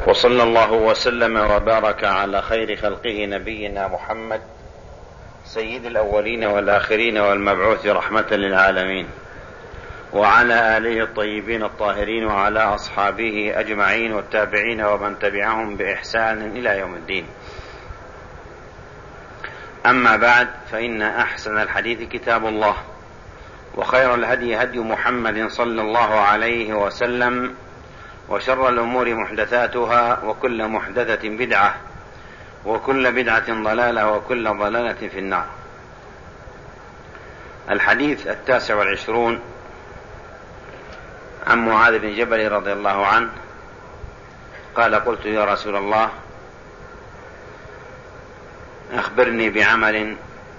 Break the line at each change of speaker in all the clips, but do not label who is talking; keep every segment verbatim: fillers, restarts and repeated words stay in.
وصلى الله وسلم وبارك على خير خلقه نبينا محمد سيد الأولين والآخرين والمبعوث رحمة للعالمين، وعلى آله الطيبين الطاهرين، وعلى أصحابه أجمعين والتابعين ومن تبعهم بإحسان إلى يوم الدين. أما بعد، فإن أحسن الحديث كتاب الله، وخير الهدي هدي محمد صلى الله عليه وسلم، وشر الأمور محدثاتها، وكل محدثة بدعة، وكل بدعة ضلالة، وكل ضلالة في النار. الحديث التاسع والعشرون عن معاذ بن جبل رضي الله عنه قال: قلت يا رسول الله، أخبرني بعمل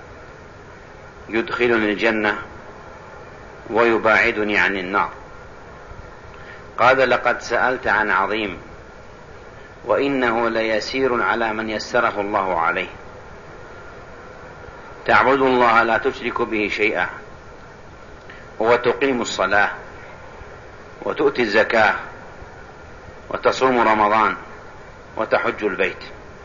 يدخلني الجنة ويباعدني عن النار. قال: لقد سألت عن عظيم، وإنه ليسير على من يسره الله عليه. تعبد الله لا تشرك به شيئا، وتقيم الصلاة، وتؤتي الزكاة، وتصوم رمضان، وتحج البيت.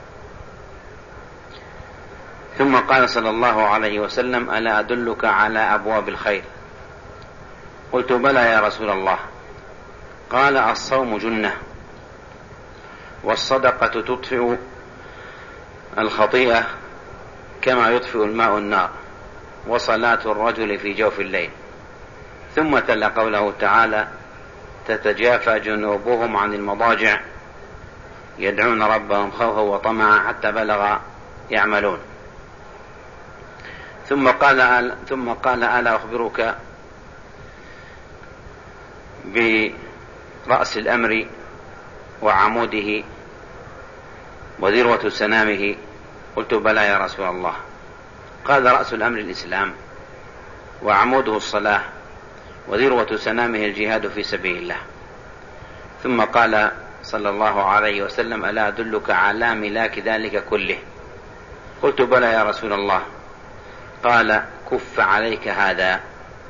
ثم قال صلى الله عليه وسلم: ألا أدلك على أبواب الخير؟ قلت: بلى يا رسول الله. قال: الصوم جنة، والصدقة تطفئ الخطيئة كما يطفئ الماء النار، وصلاة الرجل في جوف الليل. ثم تلا قوله تعالى: تتجافى جنوبهم عن المضاجع يدعون ربهم خوفا وطمعا، حتى بلغ يعملون. ثم قال ثم قال ألا أخبرك برأس الأمر وعموده وذروة سنامه؟ قلت: بلى يا رسول الله. قال: رأس الأمر الإسلام، وعموده الصلاة، وذروة سنامه الجهاد في سبيل الله. ثم قال صلى الله عليه وسلم: ألا أدلك على ملاك ذلك كله؟ قلت: بلى يا رسول الله. قال: كف عليك هذا،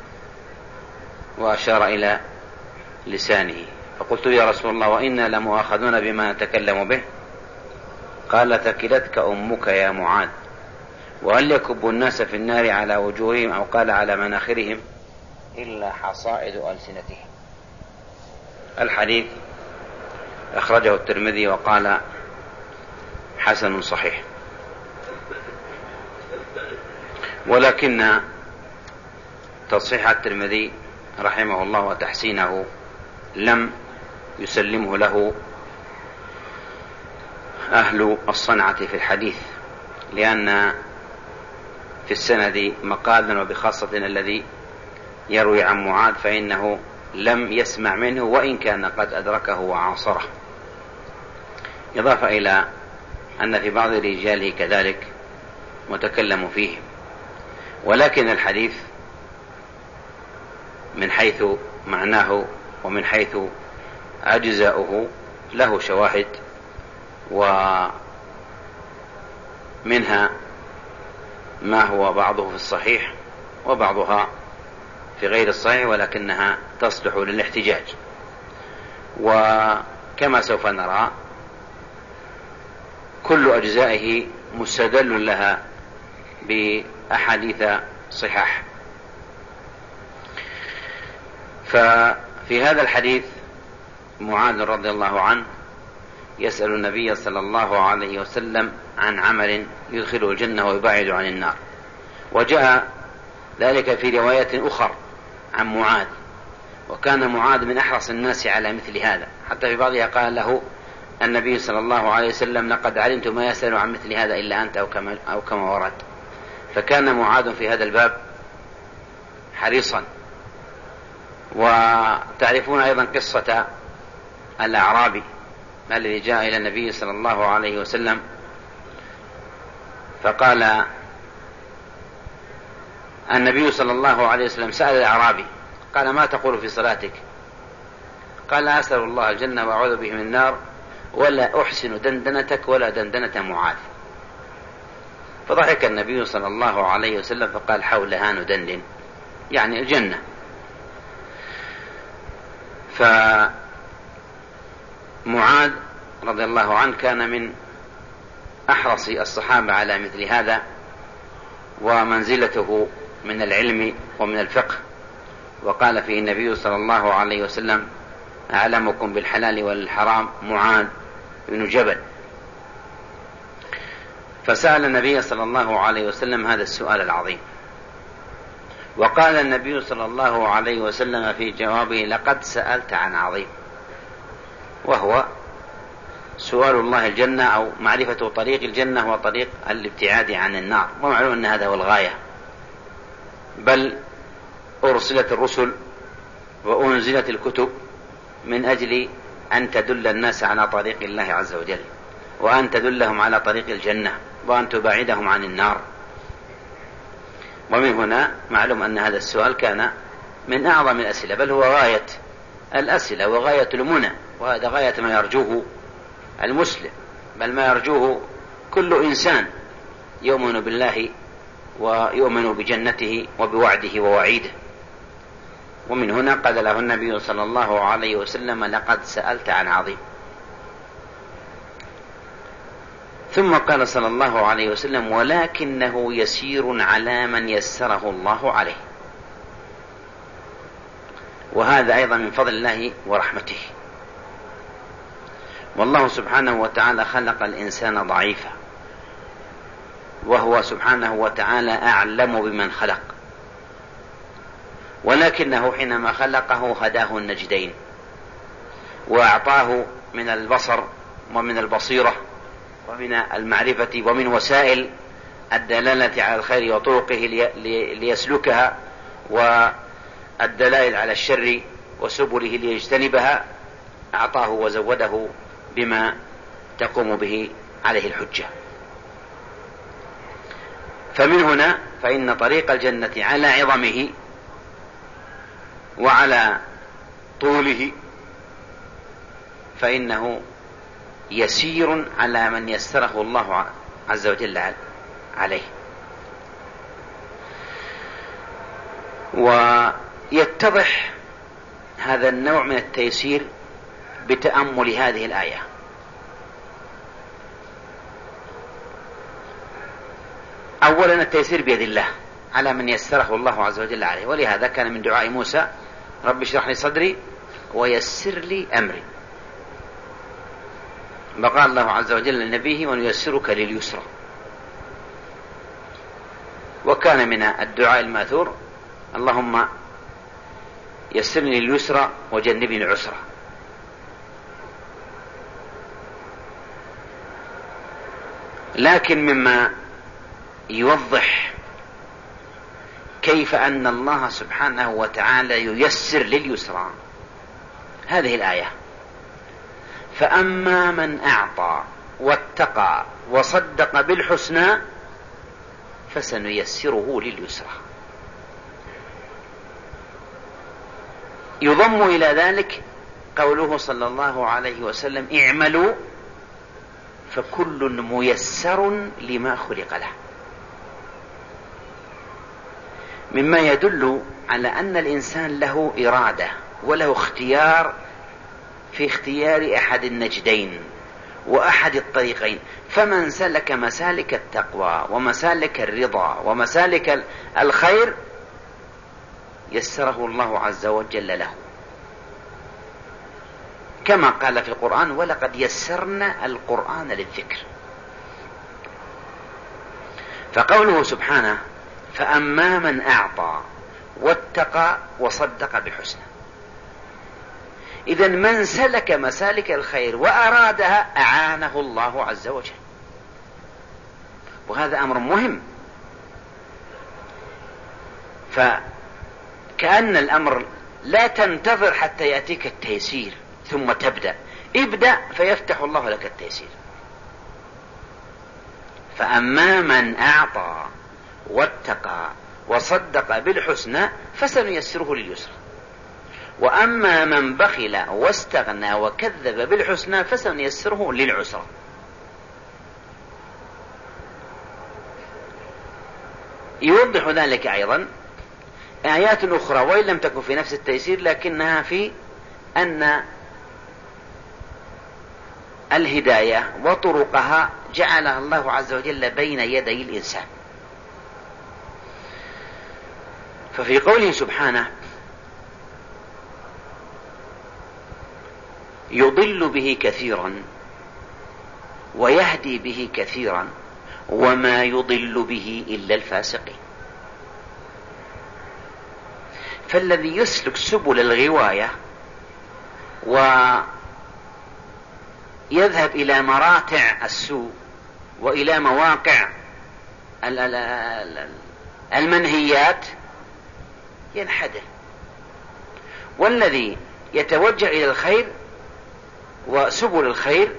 وأشار إلى لسانه. فقلت: يا رسول الله، وإنا لمؤاخذون بما نتكلم به؟ قال: ثكلتك أمك يا معاذ، وهل يكب الناس في النار على وجوههم، أو قال على مناخرهم، إلا حصائد ألسنتهم. الحديث أخرجه الترمذي وقال: حسن صحيح. ولكن تصحيح الترمذي رحمه الله وتحسينه لم يسلمه له أهل الصنعة في الحديث، لأن في السند مقالا، وبخاصة الذي يروي عن معاذ فإنه لم يسمع منه، وإن كان قد أدركه وعاصره. إضافة إلى أن في بعض رجاله كذلك متكلم فيه. ولكن الحديث من حيث معناه ومن حيث أجزاؤه له شواهد، ومنها ما هو بعضه في الصحيح وبعضها في غير الصحيح، ولكنها تصلح للاحتجاج. وكما سوف نرى، كل أجزائه مستدل لها بأحاديث صحاح. ففي هذا الحديث معاذ رضي الله عنه يسأل النبي صلى الله عليه وسلم عن عمل يدخله الجنة ويبعد عن النار. وجاء ذلك في رواية أخرى عن معاذ، وكان معاذ من أحرص الناس على مثل هذا، حتى في بعضها قال له النبي صلى الله عليه وسلم: لقد علمت ما يسأل عن مثل هذا إلا أنت، أو كما, أو كما ورد. فكان معاذ في هذا الباب حريصا. وتعرفون أيضا قصة الأعرابي الذي جاء إلى النبي صلى الله عليه وسلم فقال النبي صلى الله عليه وسلم: سأل الأعرابي، قال: ما تقول في صلاتك؟ قال: أسأل الله الجنة وأعوذ به من النار، ولا أحسن دندنتك ولا دندنة معاذ. فضحك النبي صلى الله عليه وسلم فقال: حولها ندندن، يعني الجنة. فمعاذ رضي الله عنه كان من أحرص الصحابة على مثل هذا، ومنزلته من العلم ومن الفقه، وقال فيه النبي صلى الله عليه وسلم: أعلمكم بالحلال والحرام معاذ بن جبل. فسأل النبي صلى الله عليه وسلم هذا السؤال العظيم، وقال النبي صلى الله عليه وسلم في جوابه: لقد سألت عن عظيم، وهو سؤال الله الجنة أو معرفة طريق الجنة وطريق الابتعاد عن النار، ومعلوم أن هذا هو الغاية، بل أرسلت الرسل وأنزلت الكتب من أجل أن تدل الناس على طريق الله عز وجل، وأن تدلهم على طريق الجنة، وأن تبعدهم عن النار. ومن هنا معلوم أن هذا السؤال كان من أعظم الأسئلة، بل هو غاية الأسئلة وغاية المنى، وهذا غاية ما يرجوه المسلم، بل ما يرجوه كل إنسان يؤمن بالله ويؤمن بجنته وبوعده ووعيده. ومن هنا قال له النبي صلى الله عليه وسلم: لقد سألت عن عظيم. ثم قال صلى الله عليه وسلم: ولكنه يسير على من يسره الله عليه. وهذا أيضا من فضل الله ورحمته، والله سبحانه وتعالى خلق الإنسان ضعيفا، وهو سبحانه وتعالى أعلم بمن خلق، ولكنه حينما خلقه هداه النجدين، وأعطاه من البصر ومن البصيرة ومن المعرفة ومن وسائل الدلالة على الخير وطرقه ليسلكها، والدلائل على الشر وسبله ليجتنبها، أعطاه وزوده بما تقوم به عليه الحجة. فمن هنا فإن طريق الجنة على عظمه وعلى طوله فإنه يسير على من يسره الله عز وجل عليه. ويتضح هذا النوع من التيسير بتأمل هذه الآية. أولا التيسير بيد الله على من يسره الله عز وجل عليه، ولهذا كان من دعاء موسى: رب اشرح لي صدري ويسر لي أمري. فقال الله عز وجل لنبيه: ونيسرك لليسرى. وكان من الدعاء الماثور: اللهم يسرني اليسرى وجنبني العسرى. لكن مما يوضح كيف أن الله سبحانه وتعالى ييسر لليسرى هذه الآية: فأما من أعطى واتقى وصدق بالحسنى فسنيسره لليسرى. يضم إلى ذلك قوله صلى الله عليه وسلم: اعملوا فكل ميسر لما خلق له، مما يدل على أن الإنسان له إرادة وله اختيار في اختيار أحد النجدين وأحد الطريقين. فمن سلك مسالك التقوى ومسالك الرضا ومسالك الخير يسره الله عز وجل له، كما قال في القرآن: ولقد يسرنا القرآن للذكر. فقوله سبحانه: فأما من أعطى واتقى وصدق بالحسنى، إذن من سلك مسالك الخير وأرادها أعانه الله عز وجل، وهذا أمر مهم. فكأن الأمر لا تنتظر حتى يأتيك التيسير ثم تبدأ، ابدأ فيفتح الله لك التيسير. فأما من أعطى واتقى وصدق بالحسنى فسنيسره لليسرى، وأما من بخل واستغنى وكذب بالحسنى فسنيسره للعسرى. يوضح ذلك أيضا آيات أخرى، وإن لم تكن في نفس التيسير لكنها في أن الهداية وطرقها جعلها الله عز وجل بين يدي الإنسان. ففي قوله سبحانه يضل به كثيرا ويهدي به كثيرا وما يضل به إلا الفاسقين. فالذي يسلك سبل الغواية ويذهب إلى مراتع السوء وإلى مواقع المنهيات ينحدر، والذي يتوجه إلى الخير وسبل الخير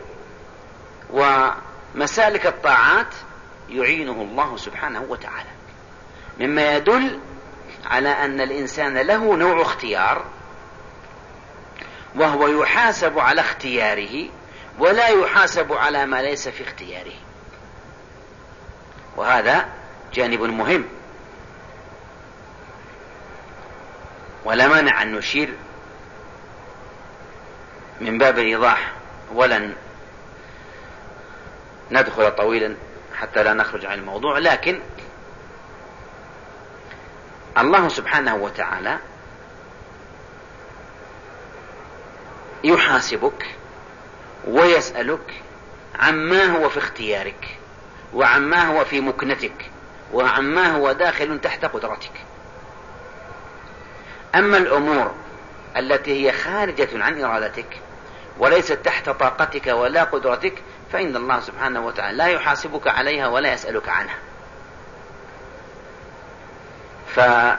ومسالك الطاعات يعينه الله سبحانه وتعالى، مما يدل على أن الإنسان له نوع اختيار، وهو يحاسب على اختياره ولا يحاسب على ما ليس في اختياره، وهذا جانب مهم. ولا مانع أن نشير من باب الإيضاح ولن ندخل طويلا حتى لا نخرج عن الموضوع، لكن الله سبحانه وتعالى يحاسبك ويسألك عما هو في اختيارك وعما هو في مكنتك وعما هو داخل تحت قدرتك. أما الأمور التي هي خارجة عن إرادتك وليست تحت طاقتك ولا قدرتك فإن الله سبحانه وتعالى لا يحاسبك عليها ولا يسألك عنها. فلو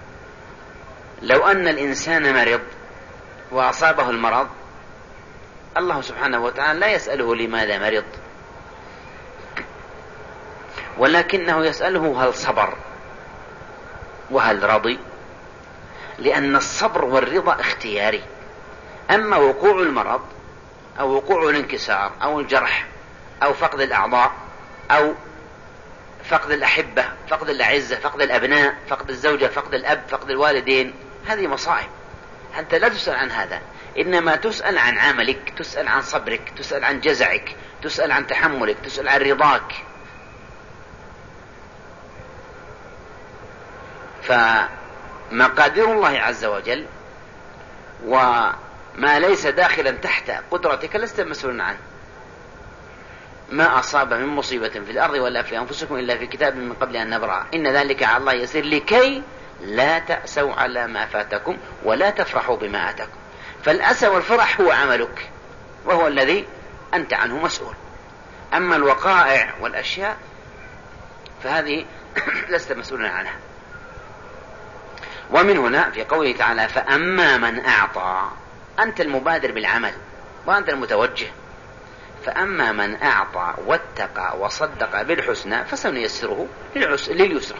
أن الإنسان مرض وأصابه المرض الله سبحانه وتعالى لا يسأله لماذا مرض، ولكنه يسأله هل صبر وهل رضي، لأن الصبر والرضا اختياري. أما وقوع المرض أو وقوع الانكسار أو الجرح أو فقد الأعضاء أو فقد الأحبة، فقد الأعزة، فقد الأبناء، فقد الزوجة، فقد الأب، فقد الوالدين، هذه مصائب. أنت لا تسأل عن هذا، إنما تسأل عن عملك، تسأل عن صبرك، تسأل عن جزعك، تسأل عن تحملك، تسأل عن رضاك. فمقادير الله عز وجل وما ليس داخلا تحت قدرتك لست مسؤولا عنه. ما أصاب من مصيبة في الأرض ولا في أنفسكم إلا في كتاب من قبل أن نبرأ إن ذلك على الله يسير لكي لا تأسوا على ما فاتكم ولا تفرحوا بما آتاكم. فالأسى والفرح هو عملك وهو الذي أنت عنه مسؤول. أما الوقائع والأشياء فهذه لست مسؤولا عنها. ومن هنا في قوله تعالى فأما من أعطى، أنت المبادر بالعمل وأنت المتوجه. فأما من أعطى واتقى وصدق بالحسنى فسنيسره لليسرى.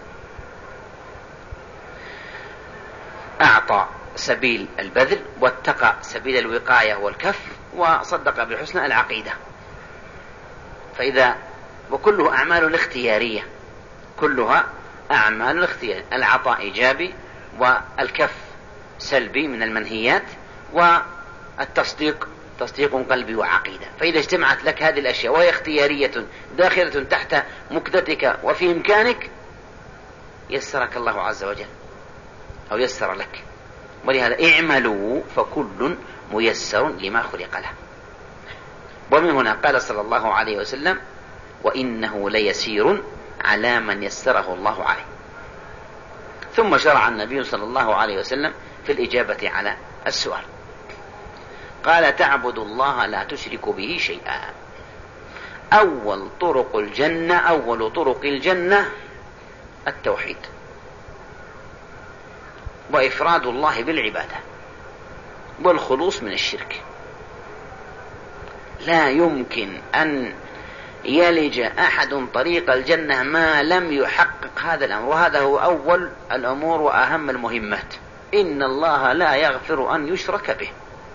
أعطى سبيل البذل، واتقى سبيل الوقاية والكف، وصدق بالحسنى العقيدة. فإذا وكله أعمال اختيارية، كلها أعمال الاختيار. العطاء إيجابي والكف سلبي من المنهيات، والتصديق تصديق قلبي وعقيدة. فإذا اجتمعت لك هذه الأشياء وهي اختيارية داخلة تحت مكدتك وفي إمكانك يسرك الله عز وجل أو يسر لك. ولهذا اعملوا فكل ميسر لما خلق له. ومن هنا قال صلى الله عليه وسلم وإنه ليسير على من يسره الله عليه. ثم شرع النبي صلى الله عليه وسلم في الإجابة على السؤال. قال تعبد الله لا تشرك به شيئا. أول طرق الجنة أول طرق الجنة التوحيد وإفراد الله بالعبادة والخلوص من الشرك. لا يمكن أن يلج أحد طريق الجنة ما لم يحقق هذا الأمر، وهذا هو أول الأمور وأهم المهمات. إن الله لا يغفر أن يشرك به،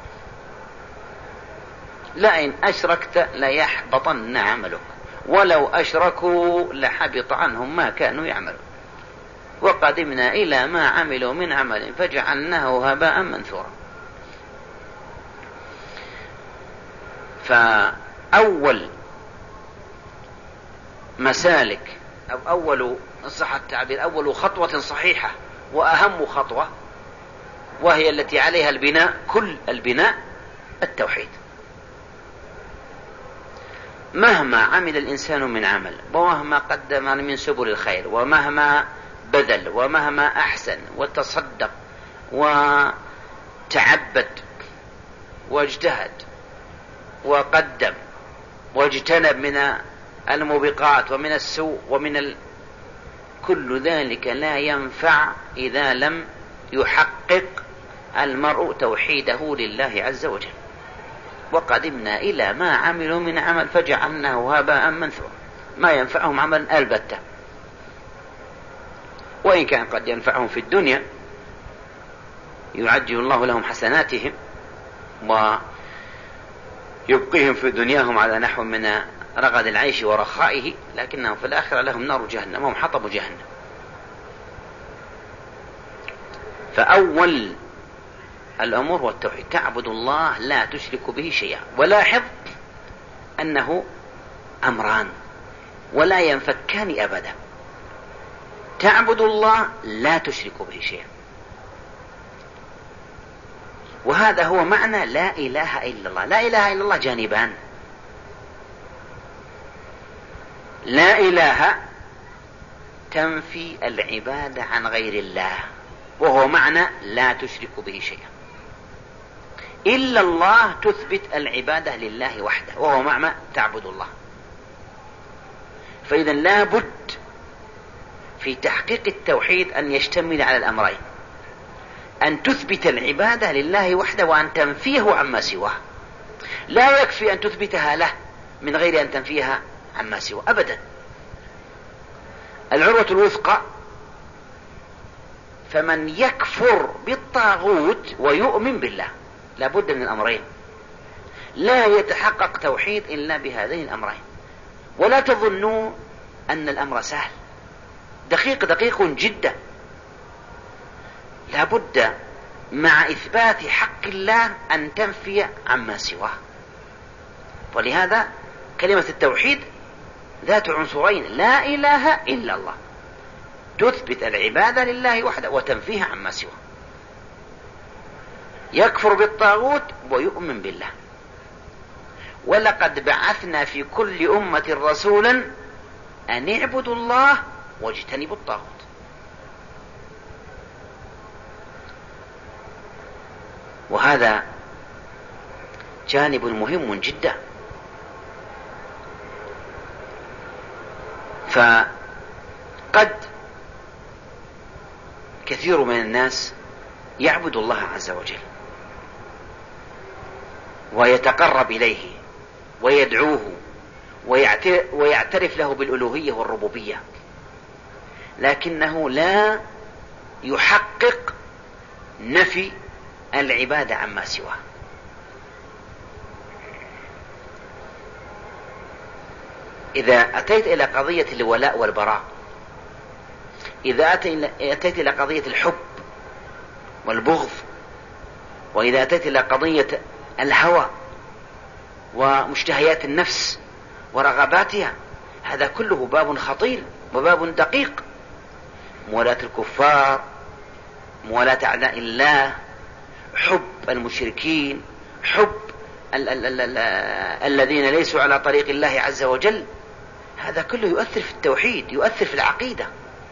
لئن أشركت ليحبطن عملك ولو أشركوا لحبط عنهم ما كانوا يعملون وقدمنا إلى ما عملوا من عمل فجعلناه هباء منثورا. فأول مسالك أو أول صح التعبير أول خطوة صحيحة وأهم خطوة، وهي التي عليها البناء، كل البناء، التوحيد. مهما عمل الإنسان من عمل، ومهما قدم من سبل الخير، ومهما بذل، ومهما أحسن وتصدق وتعبد واجتهد وقدم واجتنب من الموبقات ومن السوء ومن ال... كل ذلك لا ينفع إذا لم يحقق المرء توحيده لله عز وجل. وقدمنا إلى ما عملوا من عمل فجعلناه هباء منثورا، ما ينفعهم عمل البتة، وإن كان قد ينفعهم في الدنيا، يعجل الله لهم حسناتهم ويبقيهم في دنياهم على نحو من رغد العيش ورخائه، لكنهم في الآخرة لهم نار جهنم وهم حطب جهنم. فأول الأمور والتوحيد، تعبد الله لا تشرك به شيئا. ولاحظ أنه أمران ولا ينفكان أبدا، تعبد الله لا تشرك به شيئا، وهذا هو معنى لا إله إلا الله. لا إله إلا الله جانبان، لا إله تنفي العبادة عن غير الله، وهو معنى لا تشرك به شيئا. إلا الله تثبت العبادة لله وحده، وهو معنى تعبد الله. فإذا لا بد في تحقيق التوحيد أن يشتمل على الأمرين: أن تثبت العبادة لله وحده، وأن تنفيه عما سواه. لا يكفي أن تثبتها له من غير أن تنفيها عما سواه أبدا. العروة الوثقى: فمن يكفر بالطاغوت ويؤمن بالله. لا بد من الأمرين، لا يتحقق توحيد إلا بهذين الأمرين. ولا تظنوا أن الأمر سهل، دقيق دقيق جدا. لا بد مع إثبات حق الله أن تنفي عما سواه. ولهذا كلمة التوحيد ذات عنصرين: لا إله إلا الله، تثبت العبادة لله وحده وتنفيها عما سواه. يكفر بالطاغوت ويؤمن بالله. ولقد بعثنا في كل أمة رسولا أن اعبدوا الله واجتنبوا الطاغوت. وهذا جانب مهم جدا. فقد كثير من الناس يعبد الله عز وجل ويتقرب إليه ويدعوه ويعترف له بالألوهية والربوبية، لكنه لا يحقق نفي العبادة عما سواه. إذا أتيت إلى قضية الولاء والبراء، إذا أتيت إلى قضية الحب والبغض، وإذا أتيت إلى قضية الهوى ومشتهيات النفس ورغباتها، هذا كله باب خطير وباب دقيق. موالاة الكفار، موالاة أعداء الله، حب المشركين، حب ال- ال- ال- ال- الذين ليسوا على طريق الله عز وجل، هذا كله يؤثر في التوحيد، يؤثر في العقيدة،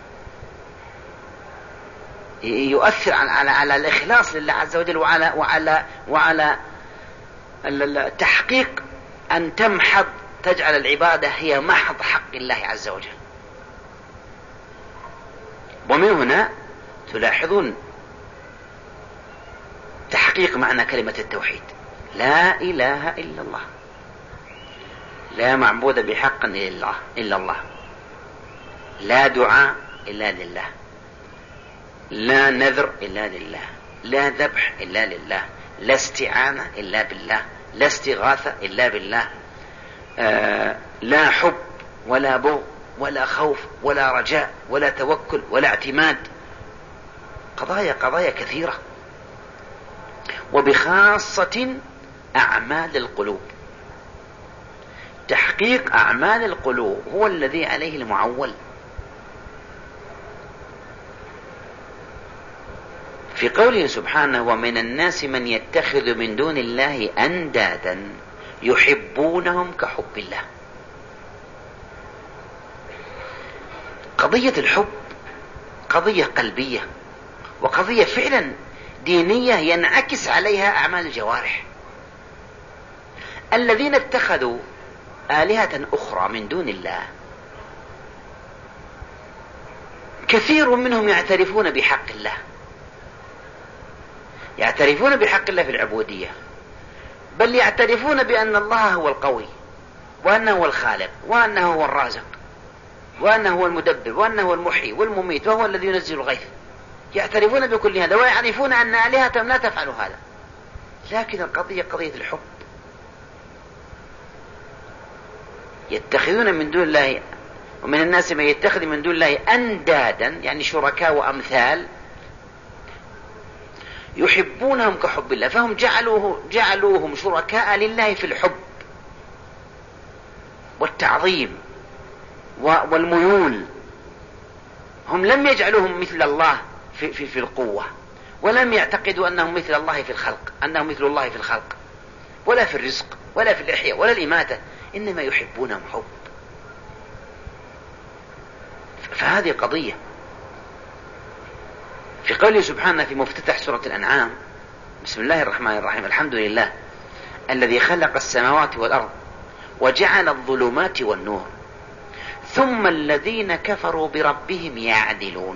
يؤثر على, على, على الإخلاص لله عز وجل، وعلى, وعلى, وعلى التحقيق أن تمحض، تجعل العبادة هي محض حق الله عز وجل. ومن هنا تلاحظون تحقيق معنى كلمة التوحيد: لا إله إلا الله، لا معبود بحق إلا الله, إلا الله، لا دعاء إلا لله، لا نذر إلا لله، لا ذبح إلا لله، لا استعانة إلا بالله، لا استغاثة إلا بالله، آه لا حب ولا بغض ولا خوف ولا رجاء ولا توكل ولا اعتماد. قضايا قضايا كثيرة، وبخاصة أعمال القلوب. تحقيق أعمال القلوب هو الذي عليه المعول. في قوله سبحانه: ومن الناس من يتخذ من دون الله أندادا يحبونهم كحب الله. قضية الحب قضية قلبية، وقضية فعلا دينية ينعكس عليها أعمال الجوارح. الذين اتخذوا آلهة أخرى من دون الله كثير منهم يعترفون بحق الله، يعترفون بحق الله في العبودية، بل يعترفون بأن الله هو القوي، وأنه هو الخالق، وأنه هو الرازق، وأنه هو المدبر، وأنه هو المحيي والمميت، وهو الذي ينزل الغيث. يعترفون بكل هذا، ويعرفون أن آلهتهم لا تفعل هذا. لكن القضية قضية الحب. يتخذون من دون الله، ومن الناس من يتخذ من دون الله أندادا يعني شركاء وأمثال يحبونهم كحب الله، فهم جعلوه جعلوهم شركاء لله في الحب والتعظيم والميول. هم لم يجعلوهم مثل الله في, في, في القوة، ولم يعتقدوا أنهم مثل الله في الخلق، أنهم مثل الله في الخلق، ولا في الرزق، ولا في الإحياء، ولا الإماتة، إنما يحبونهم حب. فهذه قضية. في قوله سبحانه في مفتتح سورة الأنعام: بسم الله الرحمن الرحيم، الحمد لله الذي خلق السماوات والأرض وجعل الظلمات والنور ثم الذين كفروا بربهم يعدلون.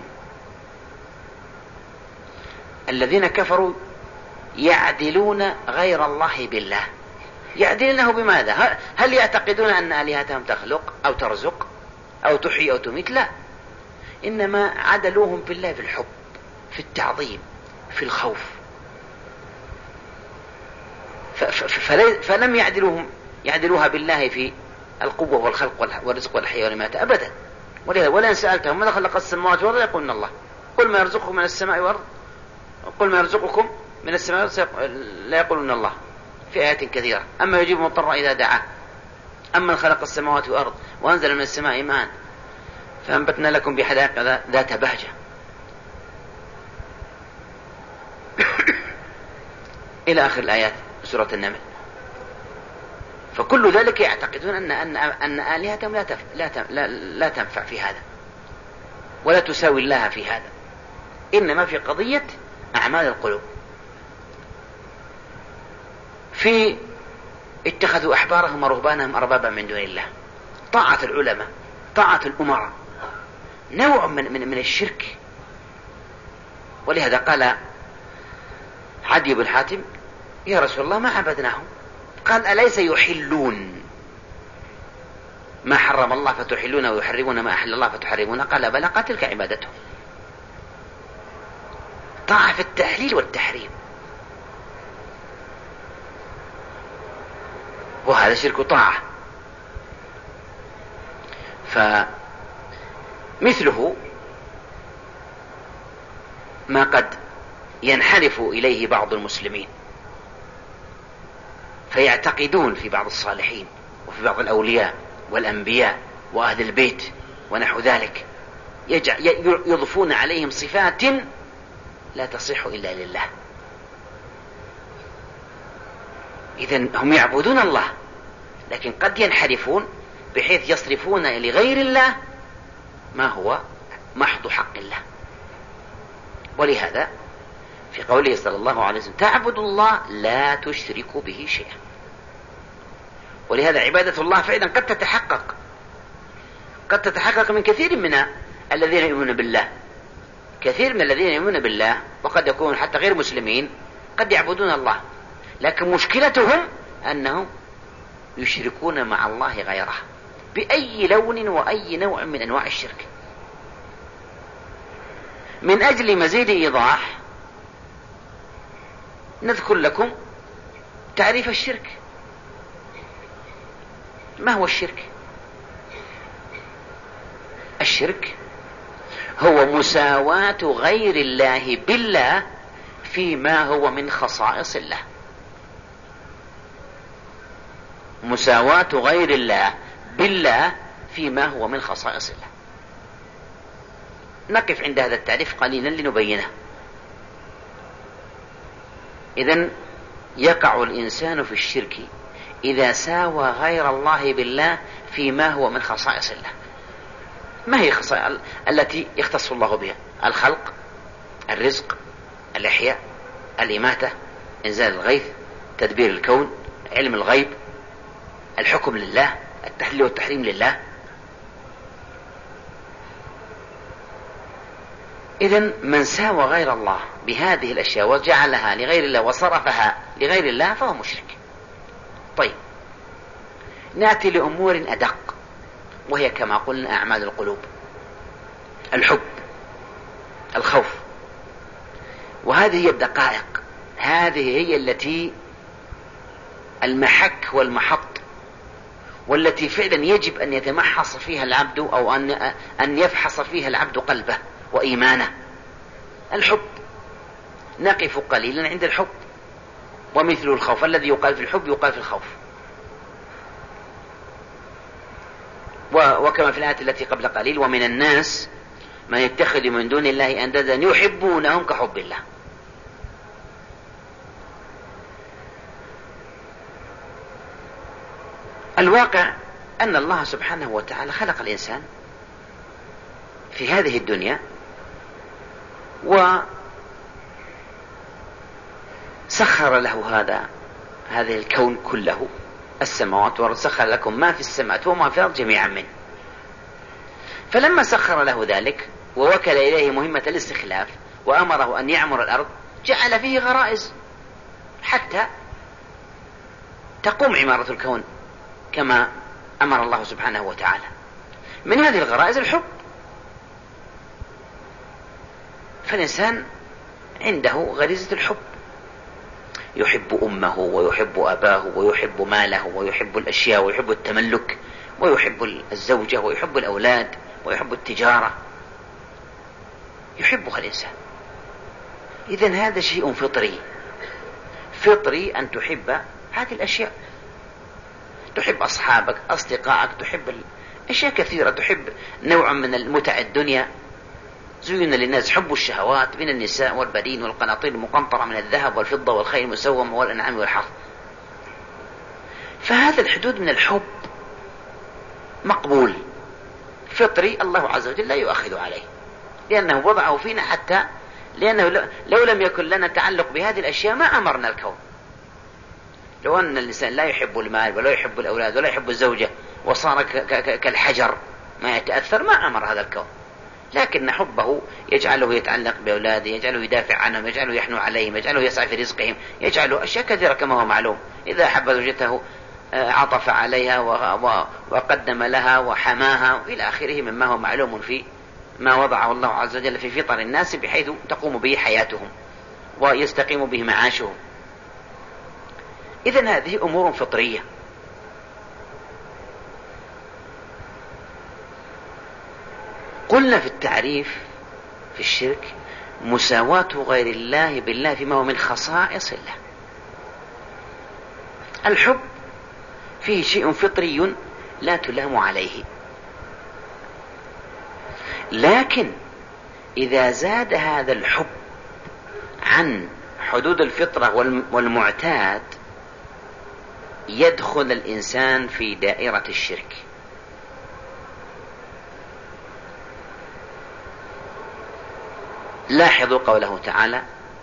الذين كفروا يعدلون غير الله بالله. يعدلونه بماذا؟ هل يعتقدون أن آلهتهم تخلق أو ترزق أو تحيي أو تميت؟ لا، إنما عدلوهم بالله في الحب، في التعظيم، في الخوف. فلم يعدلوهم يعدلوها بالله في القوة والخلق والرزق والحياة والإماتة أبدا. ولهذا ولا سألتهم ماذا خلق السماوات والأرض يقولون الله. قل ما يرزقكم من السماء والأرض قل ما يرزقكم من السماء والأرض لا يقولون الله في آيات كثيرة. أما يجيب المضطر إذا دعاه، أما خلق السماوات والأرض وأنزل من السماء ماء فأنبتنا لكم بحدائق ذات بهجة إلى آخر الآيات سورة النمل. فكل ذلك يعتقدون أن أن أن آلهتهم لا تف... لا, ت... لا لا تنفع في هذا، ولا تساوي الله في هذا، إنما في قضية أعمال القلوب. في اتخذوا أحبارهم ورهبانهم أربابا من دون الله. طاعة العلماء، طاعة الأمراء نوع من من من الشرك. ولهذا قال عدي بن حاتم: يا رسول الله ما عبدناهم. قال: أليس يحلون ما حرم الله فتحلون، ويحرمون ما أحل الله فتحرمون؟ قال: بلى، قال: تلك عبادتهم. طاعة في التحليل والتحريم، وهذا شرك طاعة. فمثله ما قد ينحرف إليه بعض المسلمين، فيعتقدون في بعض الصالحين وفي بعض الأولياء والأنبياء وأهل البيت ونحو ذلك، يضفون عليهم صفات لا تصح إلا لله. إذن هم يعبدون الله، لكن قد ينحرفون بحيث يصرفون لغير الله ما هو محض حق الله. ولهذا في قوله صلى الله عليه وسلم: تعبد الله لا تشرك به شيئا. ولهذا عبادة الله فعلا قد تتحقق قد تتحقق من كثير من الذين يؤمنون بالله. كثير من الذين يؤمنون بالله وقد يكونون حتى غير مسلمين قد يعبدون الله، لكن مشكلتهم أنهم يشركون مع الله غيره بأي لون وأي نوع من أنواع الشرك. من أجل مزيد إيضاح نذكر لكم تعريف الشرك. ما هو الشرك؟ الشرك هو مساواة غير الله بالله فيما هو من خصائص الله. مساواة غير الله بالله فيما هو من خصائص الله. نقف عند هذا التعريف قليلا لنبينه. إذن يقع الإنسان في الشرك إذا ساوى غير الله بالله فيما هو من خصائص الله. ما هي خصائص التي يختص الله بها؟ الخلق، الرزق، الإحياء، الإماتة، إنزال الغيث، تدبير الكون، علم الغيب، الحكم لله، التحليل والتحريم لله. إذن من ساوى غير الله بهذه الأشياء وجعلها لغير الله وصرفها لغير الله فهو مشرك. طيب، نأتي لأمور أدق، وهي كما قلنا أعمال القلوب: الحب، الخوف. وهذه هي الدقائق، هذه هي التي المحك والمحط، والتي فعلا يجب أن يتمحص فيها العبد، أو أن أن يفحص فيها العبد قلبه وإيمانه. الحب، نقف قليلا عند الحب. ومثل الخوف، الذي يقال في الحب يقال في الخوف. وكما في الآية التي قبل قليل: ومن الناس من يتخذ من دون الله أندادا يحبونهم كحب الله. الواقع أن الله سبحانه وتعالى خلق الإنسان في هذه الدنيا وسخر له هذا هذا الكون كله، السماوات والأرض، سخر لكم ما في السماوات وما في الأرض جميعا منه. فلما سخر له ذلك ووكل إليه مهمة الاستخلاف وأمره أن يعمر الأرض، جعل فيه غرائز حتى تقوم عمارة الكون كما أمر الله سبحانه وتعالى. من هذه الغرائز الحب. فالإنسان عنده غريزة الحب، يحب أمه ويحب أباه ويحب ماله ويحب الأشياء ويحب التملك ويحب الزوجة ويحب الأولاد ويحب التجارة، يحبها الإنسان. إذن هذا شيء فطري، فطري أن تحب هذه الأشياء، تحب أصحابك، أصدقائك، تحب أشياء كثيرة، تحب نوع من المتع الدنيا. زين للناس حب الشهوات من النساء والبنين والقناطير المقنطرة من الذهب والفضة والخيل المسومة والأنعام والحرث. فهذا الحدود من الحب مقبول فطري، الله عز وجل لا يؤخذ عليه، لأنه وضعه فينا حتى لأنه لو لم يكن لنا تعلق بهذه الأشياء ما أمرنا الكون. لو أن الإنسان لا يحب المال ولا يحب الأولاد ولا يحب الزوجة وصار كالحجر ما يتأثر، ما أمر هذا الكون. لكن حبه يجعله يتعلق بأولاده، يجعله يدافع عنهم، يجعله يحنو عليهم، يجعله يسعى في رزقهم، يجعله أشياء كثيرة كما هو معلوم. إذا أحب زوجته عطف عليها وقدم لها وحماها إلى آخره مما هو معلوم في ما وضعه الله عز وجل في فطر الناس بحيث تقوم به حياتهم ويستقيم به معاشهم. إذن هذه أمور فطرية. قلنا في التعريف في الشرك: مساواة غير الله بالله فيما هو من خصائص الله. الحب فيه شيء فطري لا تلام عليه، لكن إذا زاد هذا الحب عن حدود الفطرة والمعتاد يدخل الإنسان في دائرة الشرك. لاحظوا قوله تعالى: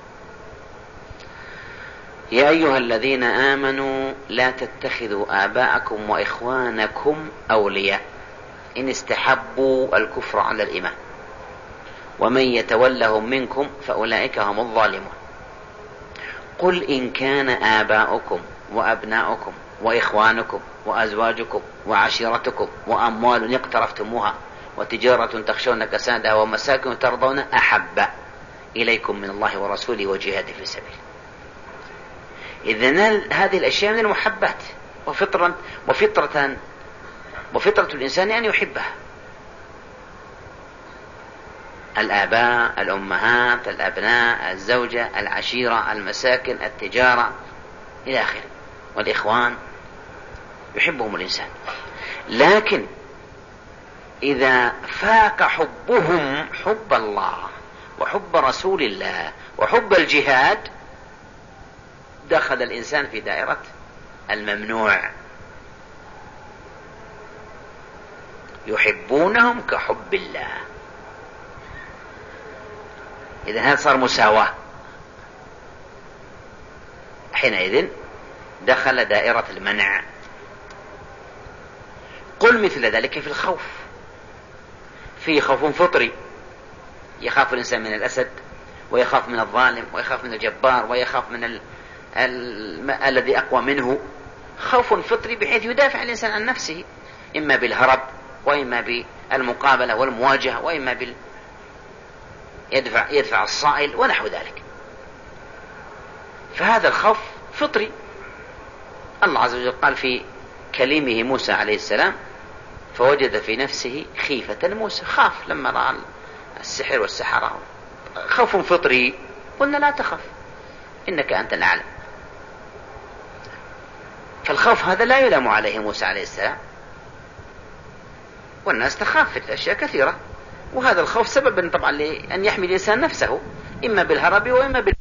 يا أيها الذين آمنوا لا تتخذوا آباءكم وإخوانكم أولياء إن استحبوا الكفر على الإيمان ومن يتولهم منكم فأولئك هم الظالمون. قل إن كان آباؤكم وأبناؤكم وإخوانكم وأزواجكم وعشيرتكم وأموال اقترفتموها وتجارة تخشون كسادها ومساكن ترضون أحب إليكم من الله ورسوله وجهاد في سبيله. إذن هذه الأشياء من المحبات، وفطرة وفطرة وفطرة الإنسان أن يحبها: الآباء، الأمهات، الأبناء، الزوجة، العشيرة، المساكن، التجارة إلى آخره، والإخوان يحبهم الإنسان. لكن إذا فاق حبهم حب الله وحب رسول الله وحب الجهاد دخل الإنسان في دائرة الممنوع. يحبونهم كحب الله. إذا هذا صار مساواة، حينئذ دخل دائرة المنع. قل مثل ذلك في الخوف. فيه خوف فطري، يخاف الإنسان من الأسد، ويخاف من الظالم، ويخاف من الجبار، ويخاف من ال... ال... الذي أقوى منه. خوف فطري بحيث يدافع الإنسان عن نفسه، إما بالهرب، وإما بالمقابلة والمواجهة، وإما بال يدفع, يدفع الصائل ونحو ذلك. فهذا الخوف فطري. الله عز وجل قال في كليمه موسى عليه السلام: فوجد في نفسه خيفة موسى. خاف لما رأى السحر والسحرة. خوف فطري. قلنا لا تخف إنك أنت الأعلم. فالخوف هذا لا يلام عليه موسى عليه السلام، والناس تخاف في الأشياء كثيرة، وهذا الخوف سبب طبعا لأن يحمي الإنسان نفسه، إما بالهرب وإما